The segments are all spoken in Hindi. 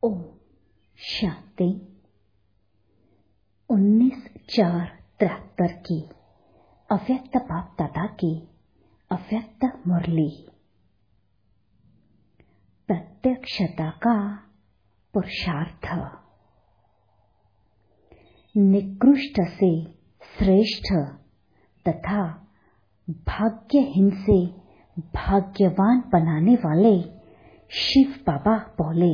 ओम शांति। 19/4/73 की अव्यक्त बाप दादा की अव्यक्त मुरली। प्रत्यक्षता का पुरुषार्थ। निकृष्ट से श्रेष्ठ तथा भाग्यहीन से भाग्यवान बनाने वाले शिव बाबा बोले,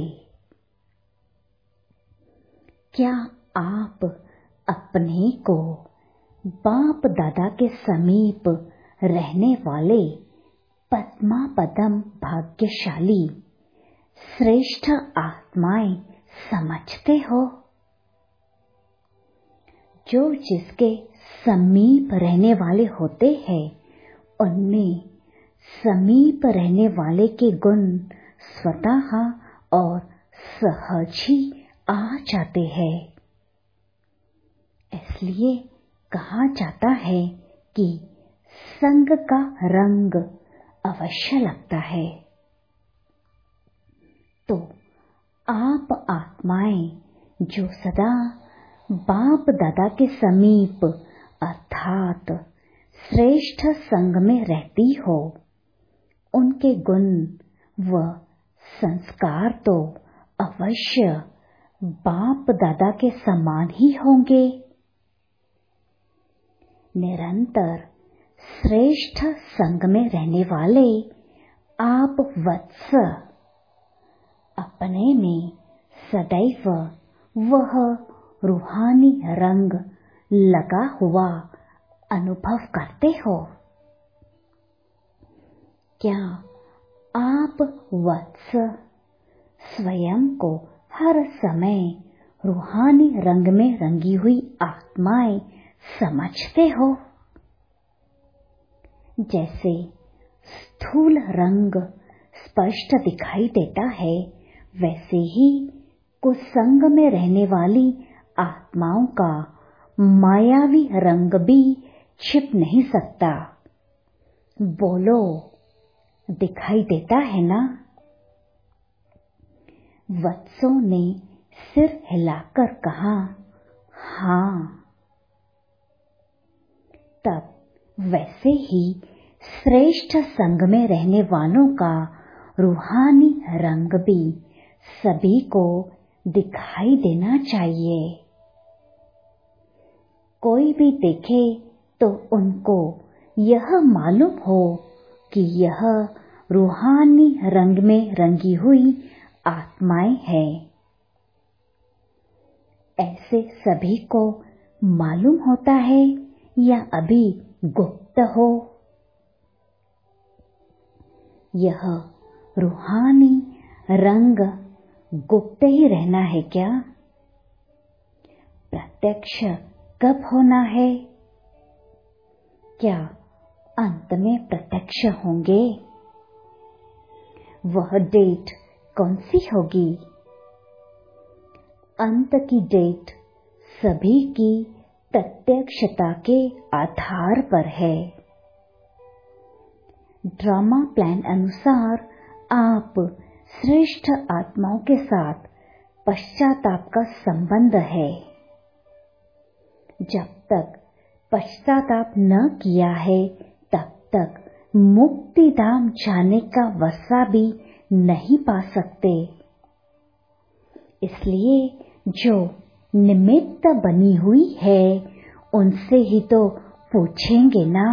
क्या आप अपने को बाप दादा के समीप रहने वाले पद्मापदम भाग्यशाली श्रेष्ठ आत्माएं समझते हो? जो जिसके समीप रहने वाले होते हैं, उनमें समीप रहने वाले के गुण स्वतः और सहज ही आ जाते हैं। इसलिए कहा जाता है कि संग का रंग अवश्य लगता है। तो आप आत्माएं जो सदा बाप दादा के समीप अर्थात श्रेष्ठ संग में रहती हो, उनके गुण व संस्कार तो अवश्य बाप दादा के समान ही होंगे। निरंतर श्रेष्ठ संग में रहने वाले आप वत्स अपने में सदैव वह रूहानी रंग लगा हुआ अनुभव करते हो। क्या आप वत्स स्वयं को हर समय रूहानी रंग में रंगी हुई आत्माएं समझते हो? जैसे स्थूल रंग स्पष्ट दिखाई देता है, वैसे ही कुसंग में रहने वाली आत्माओं का मायावी रंग भी छिप नहीं सकता। बोलो, दिखाई देता है ना? वत्सों ने सिर हिलाकर कहा, हाँ। तब वैसे ही श्रेष्ठ संग में रहने वालों का रूहानी रंग भी सभी को दिखाई देना चाहिए। कोई भी देखे तो उनको यह मालूम हो कि यह रूहानी रंग में रंगी हुई आत्माएं हैं। ऐसे सभी को मालूम होता है या अभी गुप्त हो? यह रूहानी रंग गुप्त ही रहना है क्या? प्रत्यक्ष कब होना है? क्या अंत में प्रत्यक्ष होंगे? वह डेट कौन सी होगी? अंत की डेट सभी की प्रत्यक्षता के आधार पर है। ड्रामा प्लान अनुसार आप श्रेष्ठ आत्माओं के साथ पश्चाताप का संबंध है। जब तक पश्चाताप न किया है, तब तक मुक्ति धाम जाने का वसा भी नहीं पा सकते। इसलिए जो निमित्त बनी हुई है, उनसे ही तो पूछेंगे ना।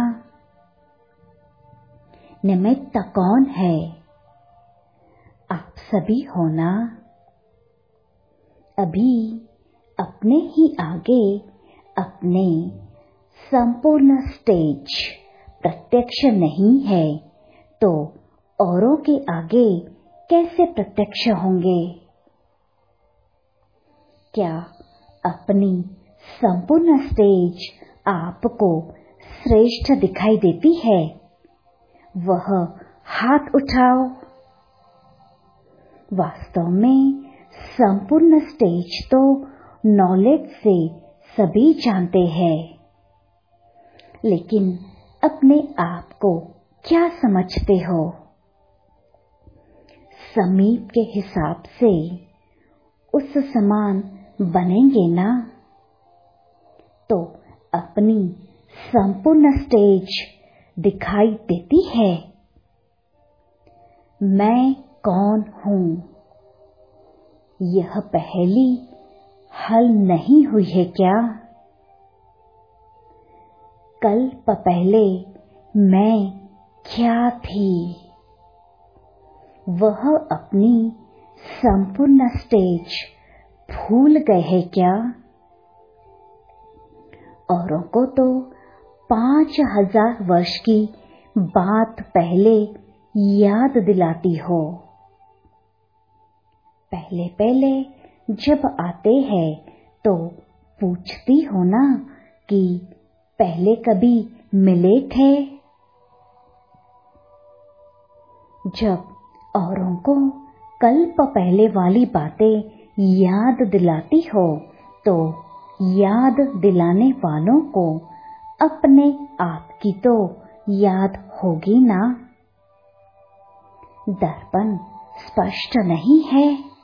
निमित्त कौन है? आप सभी हो ना। अभी अपने ही आगे अपने संपूर्ण स्टेज प्रत्यक्ष नहीं है, तो औरों के आगे कैसे प्रत्यक्ष होंगे? क्या अपनी संपूर्ण स्टेज आपको श्रेष्ठ दिखाई देती है? वह हाथ उठाओ। वास्तव में संपूर्ण स्टेज तो नॉलेज से सभी जानते हैं, लेकिन अपने आप को क्या समझते हो? समीप के हिसाब से उस समान बनेंगे ना, तो अपनी संपूर्ण स्टेज दिखाई देती है। मैं कौन हूँ, यह पहेली हल नहीं हुई है क्या? कल्प पहले मैं क्या थी, वह अपनी संपूर्ण स्टेज भूल गए हैं क्या? औरों को तो 5000 वर्ष की बात पहले याद दिलाती हो। पहले पहले जब आते हैं तो पूछती हो ना कि पहले कभी मिले थे? जब औरों को कल्प पहले वाली बातें याद दिलाती हो तो याद दिलाने वालों को अपने आप की तो याद होगी ना। दर्पण स्पष्ट नहीं है।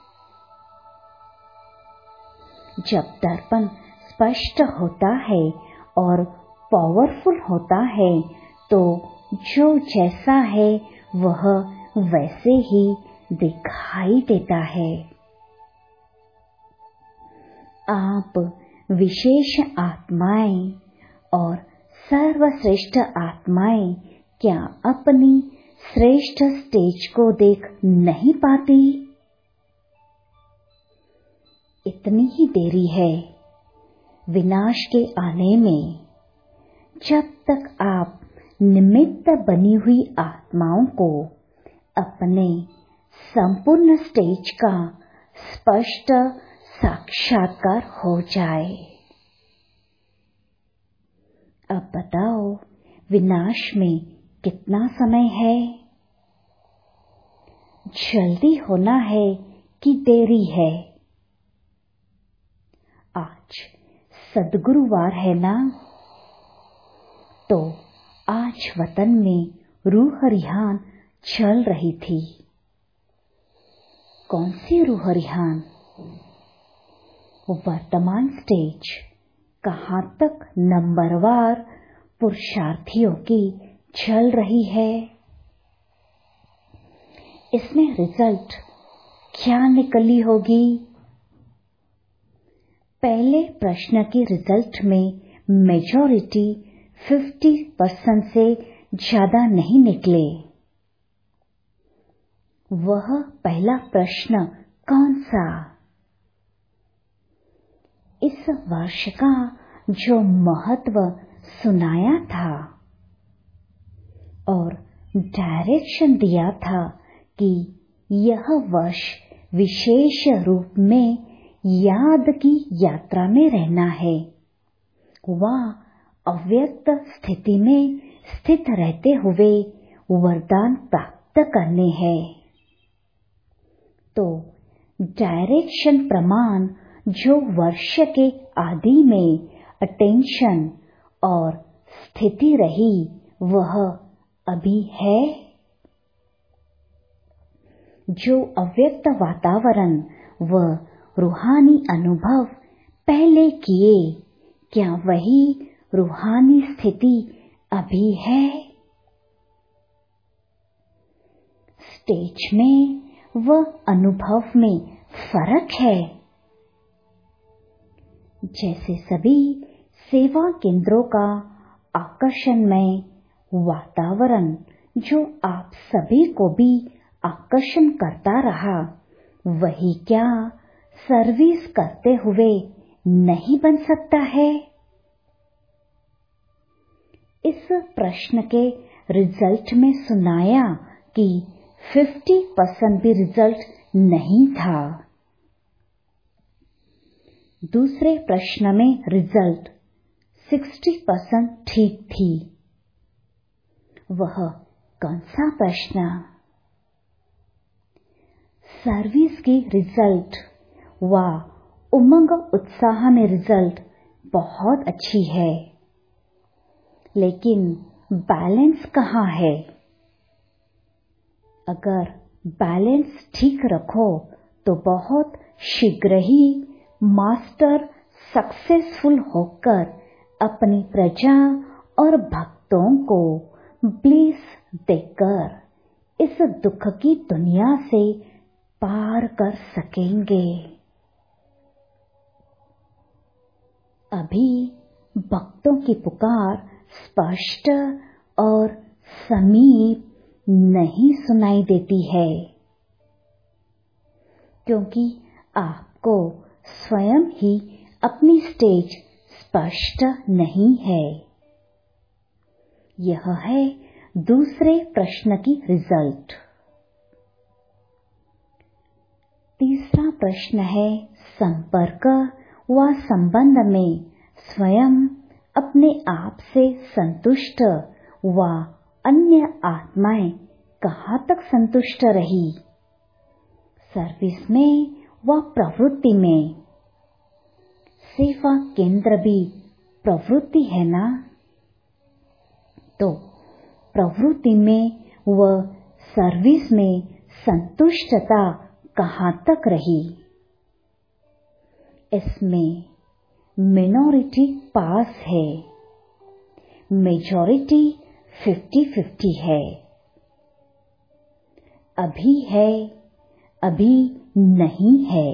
जब दर्पण स्पष्ट होता है और पावरफुल होता है तो जो जैसा है वह वैसे ही दिखाई देता है। आप विशेष आत्माएं और सर्वश्रेष्ठ आत्माएं क्या अपनी श्रेष्ठ स्टेज को देख नहीं पाती? इतनी ही देरी है विनाश के आने में। जब तक आप निमित्त बनी हुई आत्माओं को अपने संपूर्ण स्टेज का स्पष्ट साक्षात्कार हो जाए। अब बताओ विनाश में कितना समय है? जल्दी होना है कि देरी है? आज सद्गुरुवार है ना, तो आज वतन में रूह रिहान चल रही थी। कौन सी रूह रिहान? वर्तमान स्टेज कहाँ तक नंबरवार पुरुषार्थियों की चल रही है? इसमें रिजल्ट क्या निकली होगी? पहले प्रश्न के रिजल्ट में मेजॉरिटी 50% से ज्यादा नहीं निकले। वह पहला प्रश्न कौन सा? इस वर्ष का जो महत्व सुनाया था और डायरेक्शन दिया था कि यह वर्ष विशेष रूप में याद की यात्रा में रहना है, वह अव्यक्त स्थिति में स्थित रहते हुए वरदान प्राप्त करने हैं। तो डायरेक्शन प्रमाण जो वर्ष के आदि में अटेंशन और स्थिति रही वह अभी है। जो अव्यक्त वातावरण व रूहानी अनुभव पहले किए, क्या वही रूहानी स्थिति अभी है? स्टेज में व अनुभव में फर्क है। जैसे सभी सेवा केंद्रों का आकर्षणमय वातावरण जो आप सभी को भी आकर्षण करता रहा, वही क्या सर्विस करते हुए नहीं बन सकता है? इस प्रश्न के रिजल्ट में सुनाया कि 50% भी रिजल्ट नहीं था। दूसरे प्रश्न में रिजल्ट 60% ठीक थी। वह कौन सा प्रश्न? सर्विस की रिजल्ट व उमंग उत्साह में रिजल्ट बहुत अच्छी है, लेकिन बैलेंस कहाँ है? अगर बैलेंस ठीक रखो तो बहुत शीघ्र ही मास्टर सक्सेसफुल होकर अपनी प्रजा और भक्तों को ब्लिस देकर इस दुख की दुनिया से पार कर सकेंगे। अभी भक्तों की पुकार स्पष्ट और समीप नहीं सुनाई देती है, क्योंकि आपको स्वयं ही अपनी स्टेज स्पष्ट नहीं है। यह है दूसरे प्रश्न की रिजल्ट। तीसरा प्रश्न है, संपर्क व संबंध में स्वयं अपने आप से संतुष्ट व अन्य आत्माएं कहाँ तक संतुष्ट रही? सर्विस में व प्रवृत्ति में। सेवा केंद्र भी प्रवृत्ति है ना? तो प्रवृत्ति में व सर्विस में संतुष्टता कहाँ तक रही? इसमें मिनॉरिटी पास है, मेजॉरिटी 50-50 है। अभी है, अभी नहीं है,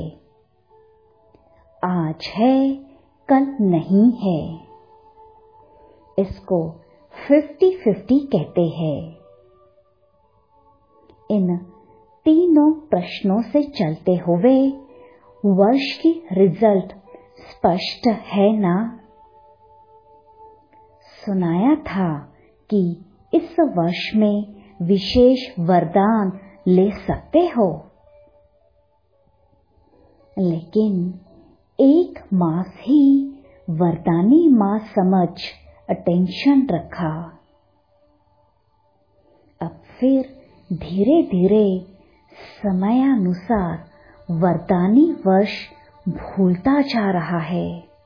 आज है, कल नहीं है। इसको 50-50 कहते हैं। इन तीनों प्रश्नों से चलते हुए वर्ष की रिजल्ट स्पष्ट है ना? सुनाया था कि इस वर्ष में विशेष वरदान ले सकते हो, लेकिन एक मास ही वरदानी मास समझ अटेंशन रखा। अब फिर धीरे धीरे समयानुसार वरदानी वर्ष भूलता जा रहा है।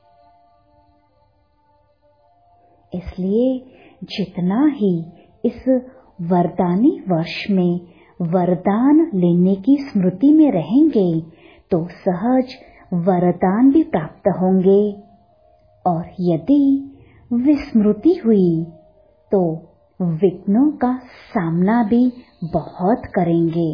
इसलिए जितना ही इस वरदानी वर्ष में वरदान लेने की स्मृति में रहेंगे तो सहज वरदान भी प्राप्त होंगे, और यदि विस्मृति हुई तो विघ्नों का सामना भी बहुत करेंगे।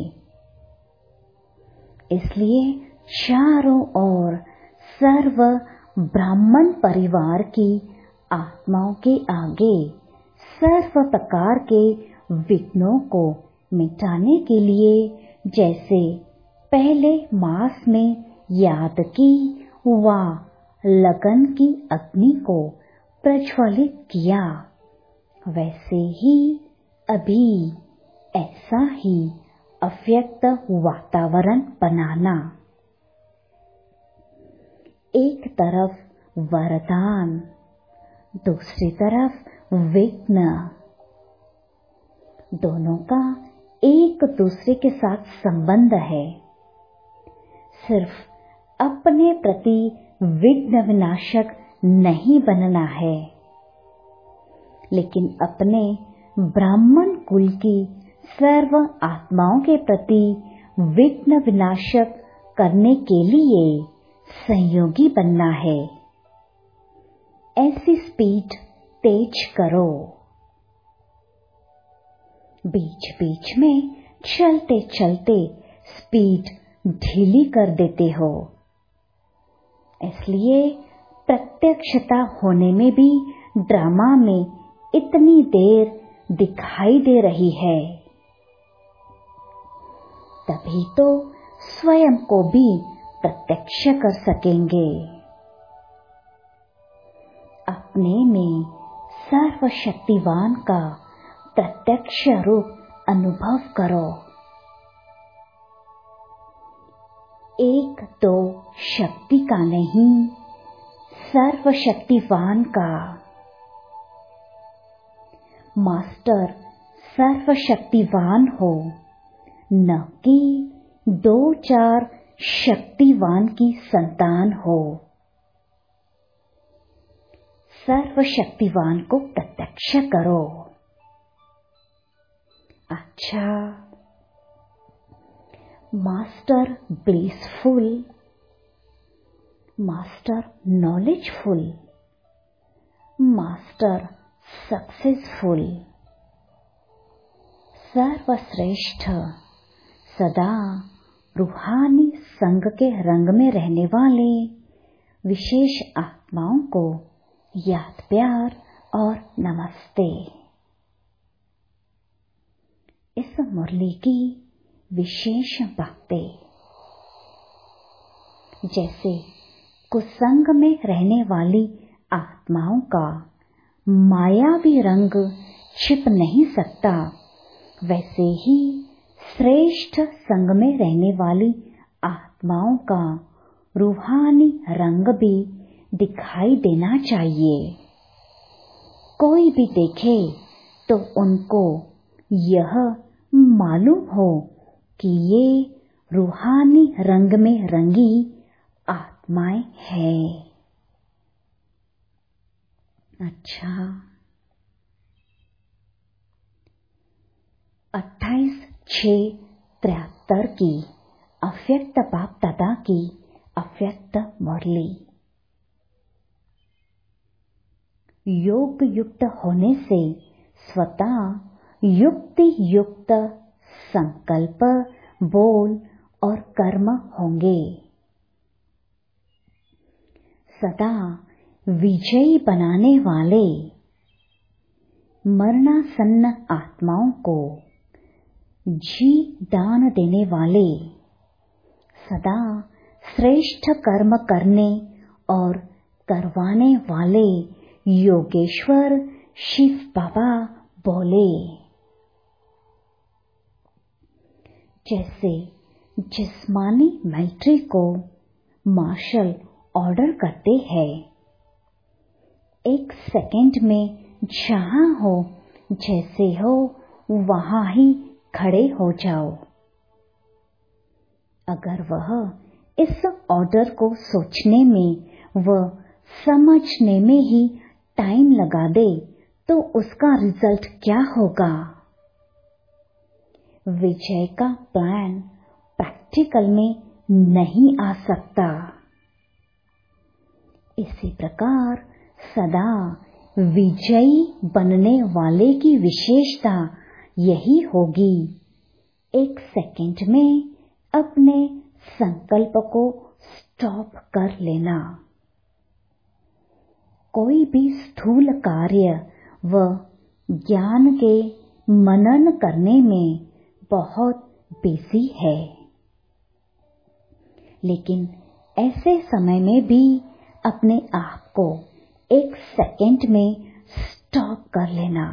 इसलिए चारों ओर सर्व ब्राह्मण परिवार की आत्माओं के आगे सर्व प्रकार के विघ्नों को मिटाने के लिए जैसे पहले मास में याद की व लगन की अग्नि को प्रज्वलित किया, वैसे ही अभी ऐसा ही अव्यक्त वातावरण बनाना। एक तरफ वरदान, दूसरी तरफ विघ्न, दोनों का एक दूसरे के साथ संबंध है। सिर्फ अपने प्रति विघ्न विनाशक नहीं बनना है, लेकिन अपने ब्राह्मण कुल की सर्व आत्माओं के प्रति विघ्न विनाशक करने के लिए सहयोगी बनना है। ऐसी स्पीड तेज करो। बीच बीच में चलते चलते स्पीड ढीली कर देते हो, इसलिए प्रत्यक्षता होने में भी ड्रामा में इतनी देर दिखाई दे रही है। तभी तो स्वयं को भी प्रत्यक्ष कर सकेंगे। अपने में सर्वशक्तिवान का प्रत्यक्ष रूप अनुभव करो। एक दो शक्ति का नहीं, सर्वशक्तिवान का। मास्टर सर्वशक्तिवान हो, न कि दो चार शक्तिवान की संतान हो। सर्वशक्तिवान को प्रत्यक्ष करो। अच्छा, master blissful master knowledgeful, master successful, सर्वश्रेष्ठ, सदा रूहानी संग के रंग में रहने वाले विशेष आत्माओं को याद प्यार और नमस्ते। इस मुरली की विशेष बातें, जैसे कुसंग में रहने वाली आत्माओं का मायावी रंग छिप नहीं सकता, वैसे ही श्रेष्ठ संग में रहने वाली आत्माओं का रूहानी रंग भी दिखाई देना चाहिए। कोई भी देखे तो उनको यह मालूम हो कि ये रूहानी रंग में रंगी आत्माएं हैं। अच्छा, 28/6/73 की अव्यक्त बाप दादा की अव्यक्त मुरली। योग युक्त होने से स्वतः युक्ति युक्त संकल्प, बोल और कर्म होंगे। सदा विजयी बनाने वाले मरणासन्न आत्माओं को जी दान देने वाले, सदा श्रेष्ठ कर्म करने और करवाने वाले योगेश्वर शिव बाबा बोले, जैसे जिस्मानी मिलिट्री को मार्शल ऑर्डर करते हैं, 1 सेकंड में जहां हो जैसे हो वहां ही खड़े हो जाओ। अगर वह इस ऑर्डर को सोचने में व समझने में ही टाइम लगा दे तो उसका रिजल्ट क्या होगा? विजय का प्लान प्रैक्टिकल में नहीं आ सकता। इसी प्रकार सदा विजयी बनने वाले की विशेषता यही होगी, 1 सेकंड में अपने संकल्प को स्टॉप कर लेना। कोई भी स्थूल कार्य व ज्ञान के मनन करने में बहुत बिजी है, लेकिन ऐसे समय में भी अपने आप को 1 सेकंड में स्टॉप कर लेना।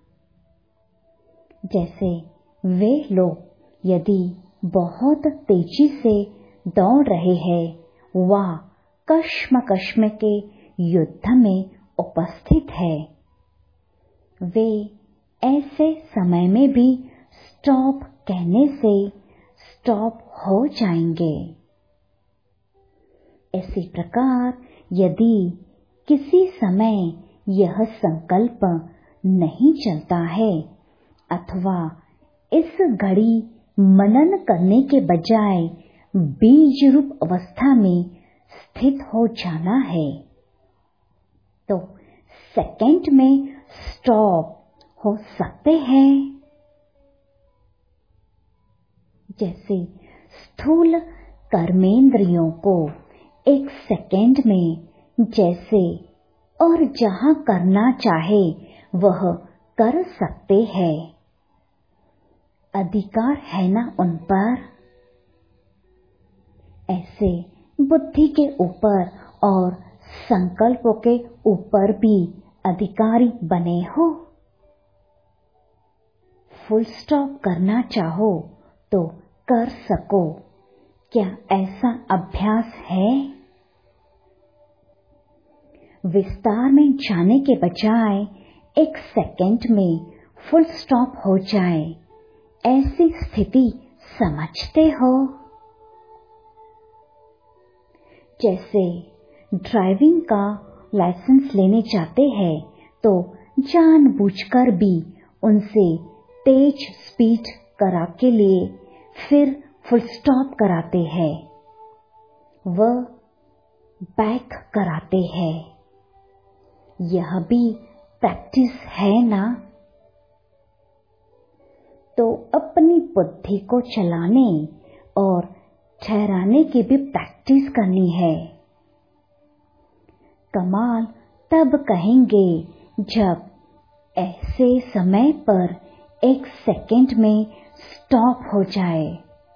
जैसे वे लोग यदि बहुत तेजी से दौड़ रहे हैं व कश्मकश्म के युद्ध में उपस्थित है, वे ऐसे समय में भी स्टॉप कहने से स्टॉप हो जाएंगे। इसी प्रकार यदि किसी समय यह संकल्प नहीं चलता है अथवा इस घड़ी मनन करने के बजाय बीज रूप अवस्था में स्थित हो जाना है, तो सेकंड में स्टॉप हो सकते हैं। जैसे स्थूल कर्मेंद्रियों को 1 सेकंड में जैसे और जहां करना चाहे वह कर सकते हैं, अधिकार है ना उन पर? ऐसे बुद्धि के ऊपर और संकल्पों के ऊपर भी अधिकारी बने हो। फुल स्टॉप करना चाहो तो कर सको, क्या ऐसा अभ्यास है? विस्तार में जाने के बजाय 1 सेकंड में फुल स्टॉप हो जाए, ऐसी स्थिति समझते हो? जैसे ड्राइविंग का लाइसेंस लेने जाते हैं तो जानबूझकर भी उनसे तेज स्पीड करा के लिए फिर फुल स्टॉप कराते हैं। वह बैक कराते हैं। यह भी प्रैक्टिस है ना? तो अपनी बुद्धि को चलाने और ठहराने की भी प्रैक्टिस करनी है। कमाल तब कहेंगे जब ऐसे समय पर 1 सेकंड में स्टॉप हो जाए।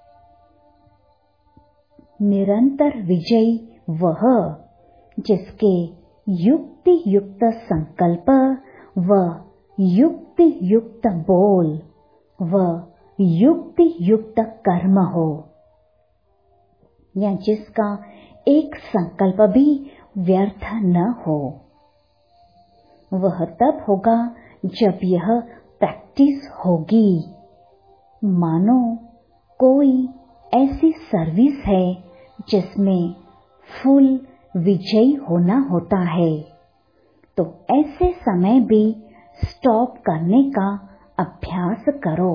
निरंतर विजयी वह जिसके युक्ति युक्त संकल्प व युक्ति युक्त बोल व युक्ति युक्त कर्म हो, या जिसका एक संकल्प भी व्यर्थ न हो। वह तब होगा जब यह प्रैक्टिस होगी। मानो कोई ऐसी सर्विस है जिसमें फुल विजयी होना होता है, तो ऐसे समय भी स्टॉप करने का अभ्यास करो।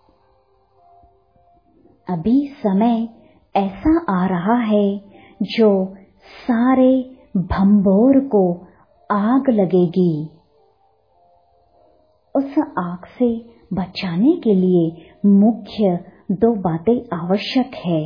अभी समय ऐसा आ रहा है जो सारे भंबोर को आग लगेगी। उस आग से बचाने के लिए मुख्य 2 बातें आवश्यक है।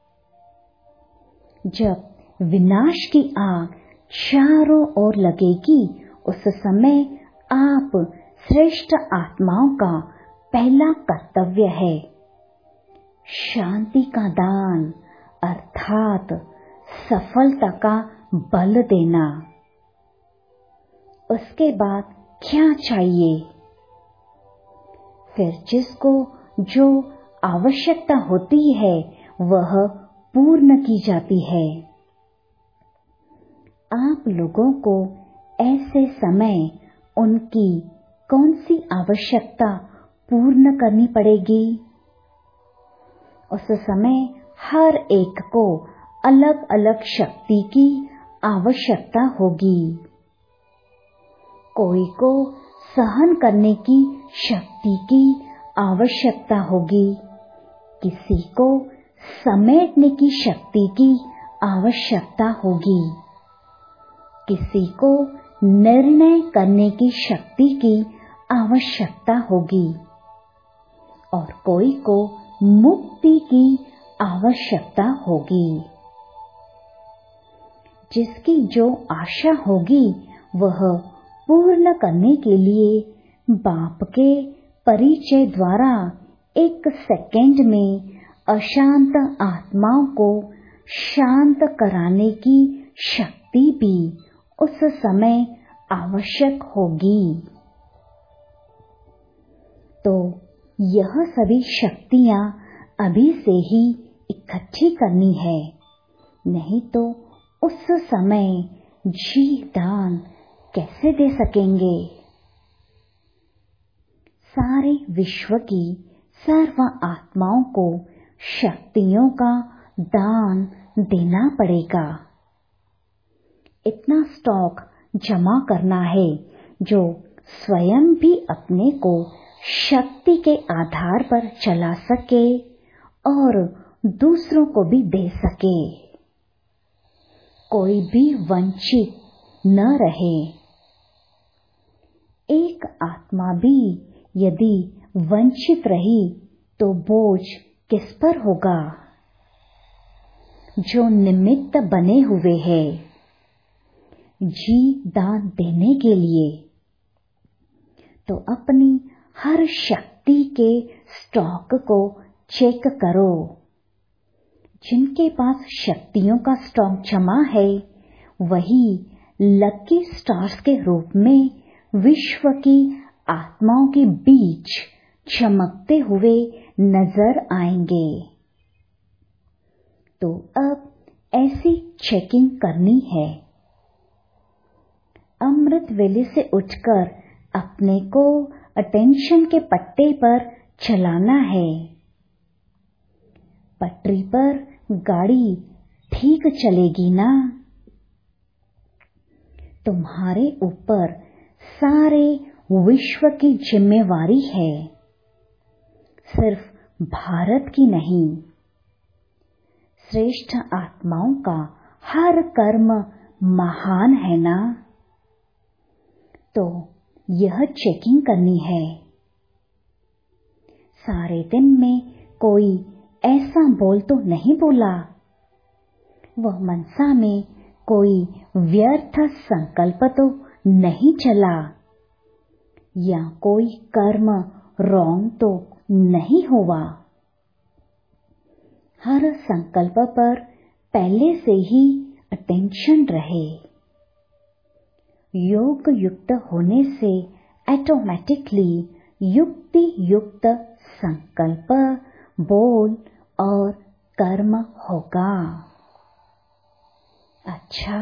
जब विनाश की आग चारों ओर लगेगी, उस समय आप श्रेष्ठ आत्माओं का पहला कर्तव्य है शांति का दान, अर्थात सफलता का बल देना। उसके बाद क्या चाहिए? फिर जिसको जो आवश्यकता होती है वह पूर्ण की जाती है। आप लोगों को ऐसे समय उनकी कौन सी आवश्यकता पूर्ण करनी पड़ेगी? उस समय हर एक को अलग अलग शक्ति की आवश्यकता होगी। कोई को सहन करने की शक्ति की आवश्यकता होगी, किसी को समेटने की शक्ति की आवश्यकता होगी, किसी को निर्णय करने की शक्ति की आवश्यकता होगी और कोई को मुक्ति की आवश्यकता होगी। जिसकी जो आशा होगी वह पूर्ण करने के लिए बाप के परिचय द्वारा 1 सेकंड में अशांत आत्माओं को शांत कराने की शक्ति भी उस समय आवश्यक होगी। तो यह सभी शक्तियां अभी से ही इकट्ठी करनी है, नहीं तो उस समय जी दान कैसे दे सकेंगे। सारे विश्व की सर्व आत्माओं को शक्तियों का दान देना पड़ेगा। इतना स्टॉक जमा करना है जो स्वयं भी अपने को शक्ति के आधार पर चला सके और दूसरों को भी दे सके। कोई भी वंचित न रहे। एक आत्मा भी यदि वंचित रही तो बोझ किस पर होगा? जो निमित्त बने हुए हैं जी दान देने के लिए, तो अपनी हर शक्ति के स्टॉक को चेक करो। जिनके पास शक्तियों का स्टॉक जमा है वही लकी स्टार्स के रूप में विश्व की आत्माओं के बीच चमकते हुए नजर आएंगे। तो अब ऐसी चेकिंग करनी है। अमृत वेले से उठकर अपने को अटेंशन के पट्टे पर चलाना है। पटरी पर गाड़ी ठीक चलेगी ना? तुम्हारे ऊपर सारे विश्व की जिम्मेवारी है, सिर्फ भारत की नहीं। श्रेष्ठ आत्माओं का हर कर्म महान है ना? तो यह चेकिंग करनी है। सारे दिन में कोई ऐसा बोल तो नहीं बोला, वह मनसा में कोई व्यर्थ संकल्प तो नहीं चला, या कोई कर्म रॉन्ग तो नहीं हुआ। हर संकल्प पर पहले से ही अटेंशन रहे। योग युक्त होने से ऑटोमेटिकली युक्ति युक्त संकल्प, बोल और कर्म होगा। अच्छा,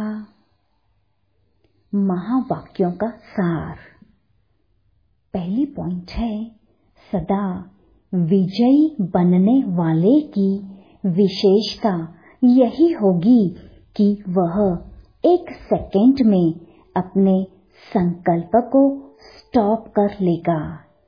महावाक्यों का सार। पहली पॉइंट है, सदा विजयी बनने वाले की विशेषता यही होगी कि वह 1 सेकेंड में अपने संकल्प को स्टॉप कर लेगा।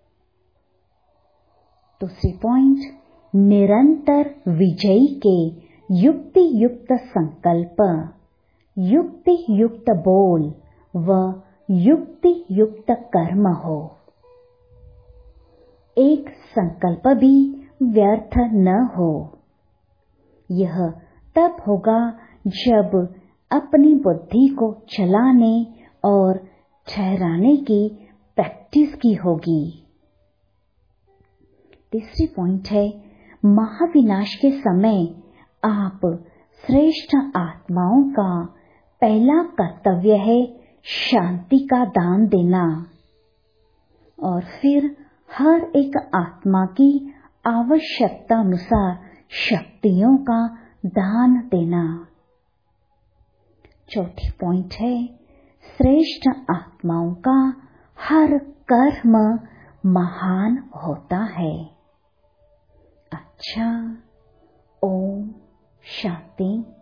दूसरी पॉइंट, निरंतर विजयी के युक्ति युक्त संकल्प, युक्ति युक्त बोल व युक्ति युक्त कर्म हो। एक संकल्प भी व्यर्थ न हो। यह तब होगा जब अपनी बुद्धि को चलाने और ठहराने की प्रैक्टिस की होगी। तीसरी पॉइंट है, महाविनाश के समय आप श्रेष्ठ आत्माओं का पहला कर्तव्य है शांति का दान देना, और फिर हर एक आत्मा की आवश्यकता अनुसार शक्तियों का दान देना। चौथी पॉइंट है, श्रेष्ठ आत्माओं का हर कर्म महान होता है। अच्छा, ओम शांति।